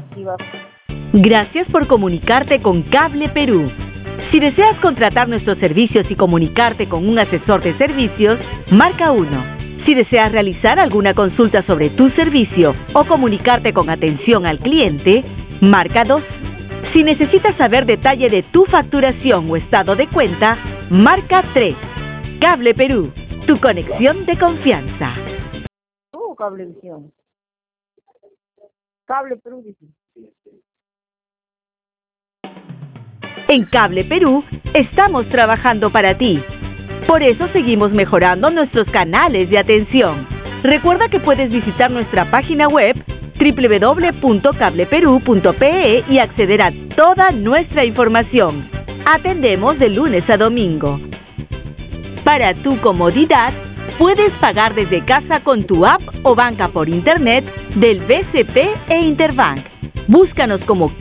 activa. Gracias por comunicarte con Cable Perú. Si deseas contratar nuestros servicios y comunicarte con un asesor de servicios, marca 1. Si deseas realizar alguna consulta sobre tu servicio o comunicarte con atención al cliente, marca 2. Si necesitas saber detalle de tu facturación o estado de cuenta, marca 3. Cable Perú, tu conexión de confianza. Cablevisión. Cable Perú, dice. En Cable Perú estamos trabajando para ti. Por eso seguimos mejorando nuestros canales de atención. Recuerda que puedes visitar nuestra página web www.cableperu.pe y acceder a toda nuestra información. Atendemos de lunes a domingo. Para tu comodidad, puedes pagar desde casa con tu app o banca por internet del BCP e Interbank. Búscanos como